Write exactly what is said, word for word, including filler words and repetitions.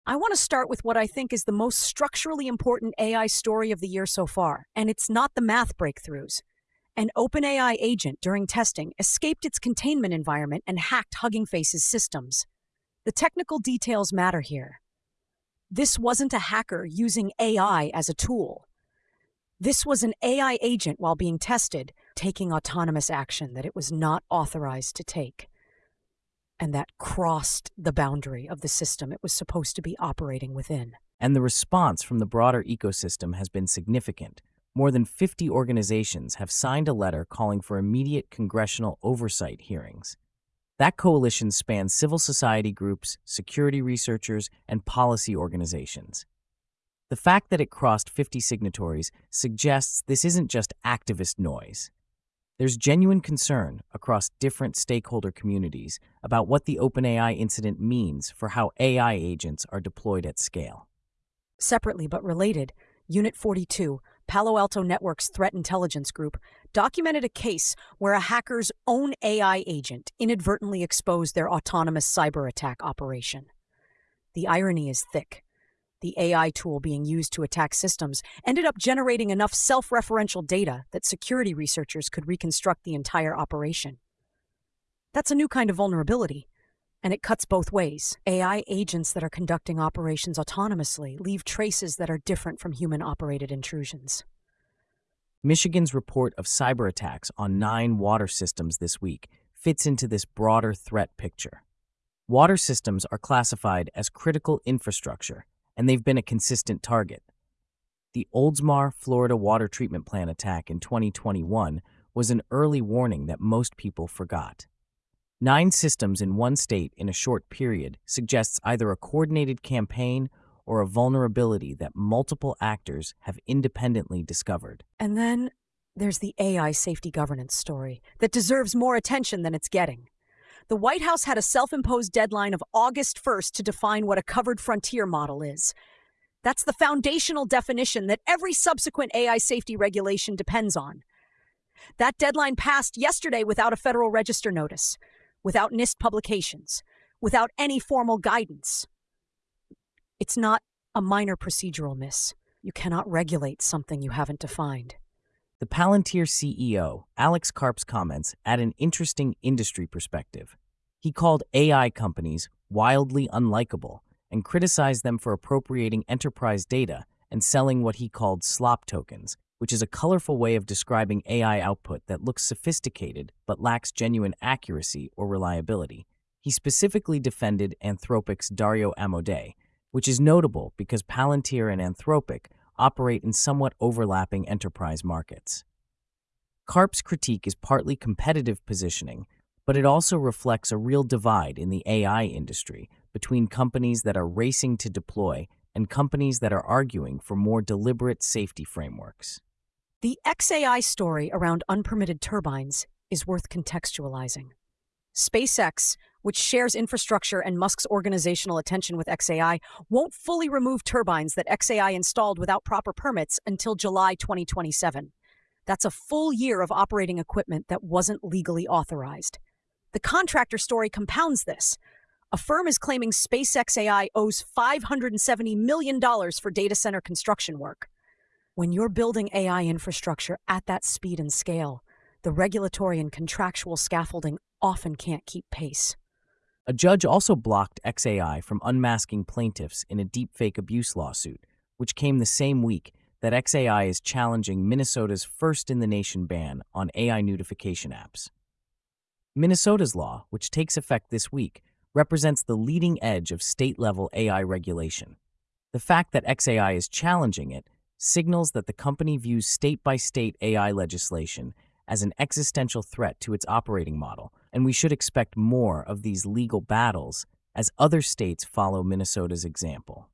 I want to start with what I think is the most structurally important A I story of the year so far, and it's not the math breakthroughs. An OpenAI agent during testing escaped its containment environment and hacked Hugging Face's systems. The technical details matter here. This wasn't a hacker using A I as a tool. This was an A I agent while being tested, taking autonomous action that it was not authorized to take. And that crossed the boundary of the system it was supposed to be operating within. And the response from the broader ecosystem has been significant. More than fifty organizations have signed a letter calling for immediate congressional oversight hearings. That coalition spans civil society groups, security researchers, and policy organizations. The fact that it crossed fifty signatories suggests this isn't just activist noise. There's genuine concern across different stakeholder communities about what the OpenAI incident means for how A I agents are deployed at scale. Separately but related, Unit forty-two, Palo Alto Network's threat intelligence group, documented a case where a hacker's own A I agent inadvertently exposed their autonomous cyber attack operation. The irony is thick. The A I tool being used to attack systems ended up generating enough self-referential data that security researchers could reconstruct the entire operation. That's a new kind of vulnerability, and it cuts both ways. A I agents that are conducting operations autonomously leave traces that are different from human-operated intrusions. Michigan's report of cyber attacks on nine water systems this week fits into this broader threat picture. Water systems are classified as critical infrastructure, and they've been a consistent target. The Oldsmar, Florida water treatment plant attack in twenty twenty-one was an early warning that most people forgot. Nine systems in one state in a short period suggests either a coordinated campaign or a vulnerability that multiple actors have independently discovered. And then there's the A I safety governance story that deserves more attention than it's getting. The White House had a self-imposed deadline of August first to define what a covered frontier model is. That's the foundational definition that every subsequent A I safety regulation depends on. That deadline passed yesterday without a Federal Register notice, without NIST publications, without any formal guidance. It's not a minor procedural miss. You cannot regulate something you haven't defined. The Palantir C E O, Alex Karp's comments add an interesting industry perspective. He called A I companies wildly unlikable and criticized them for appropriating enterprise data and selling what he called slop tokens, which is a colorful way of describing A I output that looks sophisticated but lacks genuine accuracy or reliability. He specifically defended Anthropic's Dario Amodei, which is notable because Palantir and Anthropic operate in somewhat overlapping enterprise markets. Karp's critique is partly competitive positioning, but it also reflects a real divide in the A I industry between companies that are racing to deploy and companies that are arguing for more deliberate safety frameworks. The X A I story around unpermitted turbines is worth contextualizing. SpaceX, which shares infrastructure and Musk's organizational attention with X A I, won't fully remove turbines that X A I installed without proper permits until July twenty twenty-seven. That's a full year of operating equipment that wasn't legally authorized. The contractor story compounds this. A firm is claiming SpaceX A I owes five hundred seventy million dollars for data center construction work. When you're building A I infrastructure at that speed and scale, the regulatory and contractual scaffolding often can't keep pace. A judge also blocked X A I from unmasking plaintiffs in a deepfake abuse lawsuit, which came the same week that X A I is challenging Minnesota's first-in-the-nation ban on A I notification apps. Minnesota's law, which takes effect this week, represents the leading edge of state-level A I regulation. The fact that X A I is challenging it signals that the company views state-by-state A I legislation as an existential threat to its operating model, and we should expect more of these legal battles as other states follow Minnesota's example.